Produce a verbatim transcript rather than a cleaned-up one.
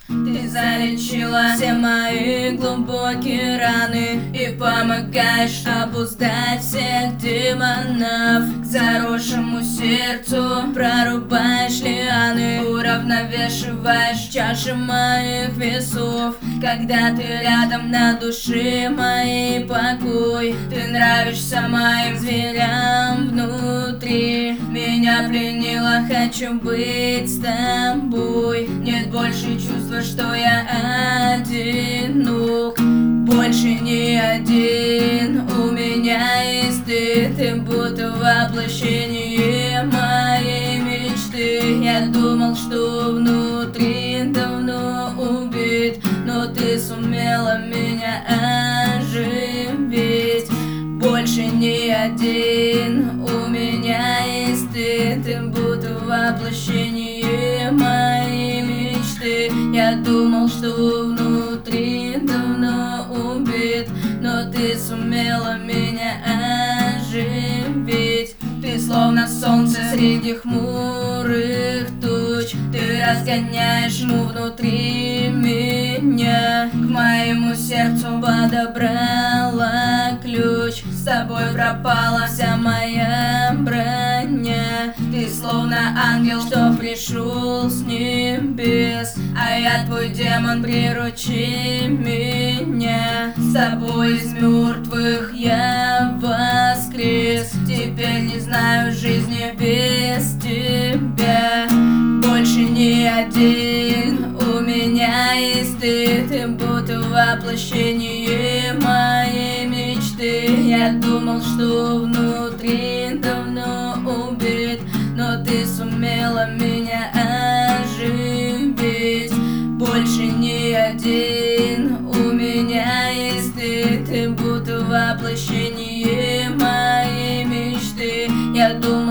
Ты залечила все мои глубокие раны и помогаешь обуздать всех демонов. К заросшему сердцу прорубаешь лианы, уравновешиваешь чаши моих весов. Когда ты рядом, на душе моей покой. Ты нравишься моим зверям внутри. Меня пленила, хочу быть с тобой. Нет больше чувства, что я одинок. Больше не один, у меня есть ты. Ты будто воплощение моей мечты. Я думал, что внутри давно убит, но ты сумела меня оживить. Больше не один, у меня есть ты. Ты будто воплощение моей мечты. Я думал, что внутри давно убит, но ты сумела меня оживить. Ты словно солнце среди хмурых туч. Ты разгоняешь тьму внутри меня. К моему сердцу подобрала ключ. С тобой пропала вся моя броня. Ты словно ангел, что пришел с небес, а я твой демон, приручи меня. С тобой из мертвых я воскрес. Теперь не знаю жизни без тебя. Больше не один, у меня есть ты. Ты будто воплощение моей мечты. Я думал, что внутри давно убит, но ты сумела меня оживить. Больше не один, у меня есть ты. Ты будто воплощение моей мечты. Я думал,